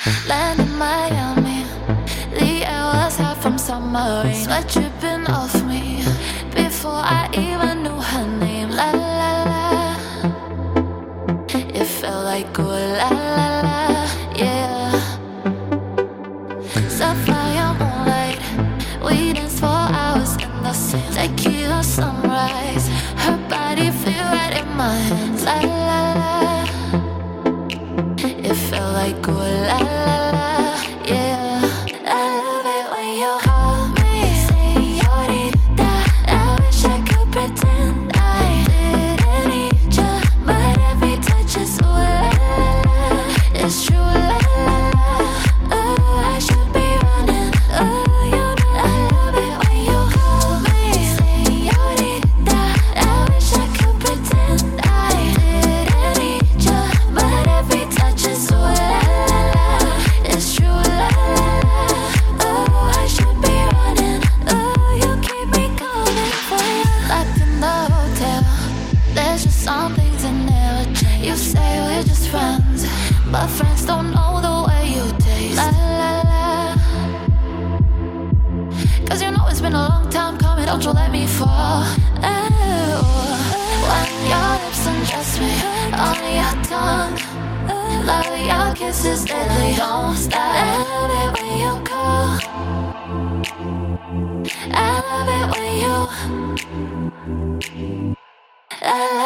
Land in Miami, the air was hot from summer rain. Sweat dripping off me before I even knew her name. La la la, it felt like ooh la la la, yeah. Sapphire moonlight, we danced for hours in the sand. Tequila sunrise, her body fit right in my hands. La la la, it felt like ooh la la la, yeah. I love it when you call me señorita. I wish I could pretend I didn't need ya, but every touch is ooh la la la. It's true la la la. Oh, I should be running. Oh, you know I love it when you call me señorita. I wish I could pretend I didn't need ya, but every touch is ooh la la la. It's true la la la. Oh, I should be running. Oh, you keep me coming for you. Locked in the hotel, there's just some things that never change. You say we're just friends, but friends don't know the way you taste. La la la. Cause you know it's been a long time coming, don't you let me fall. Oh, when your lips undress me on your tongue, love your kisses deadly, don't stop. I love it when you call, I love it when you, I